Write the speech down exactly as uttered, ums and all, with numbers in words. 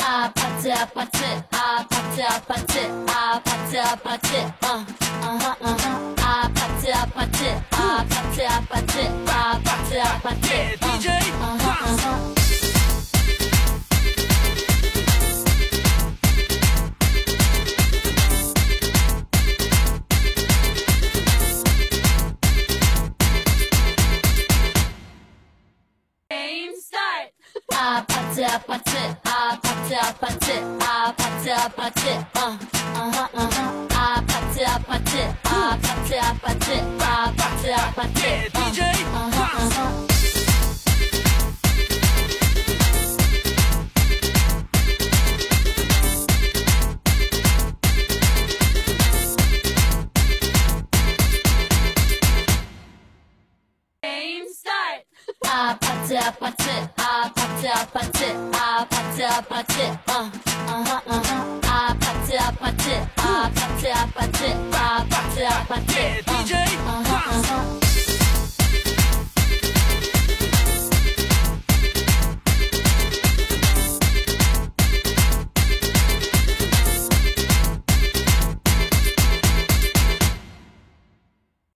아파트 아파트 아파트 아파트 아파트 아파트 어 어허 어허 아파트 아파트 아파트 아파트 아파트 아파트 예, 디제이 어허 어허 게임 스타트. 아파트 아파트 아파트 아파트 아파트 아파트 어 어허 어허 아파트 아파트 아파트 아파트 아파트 아파트 예, 디제이 어허 어허 게임 스타트. 아파트 아파트 아파트 아파트 아파트 아파트 어 어허 어허 아파트 아파트 아파트 아파트 아파트 아파트 예,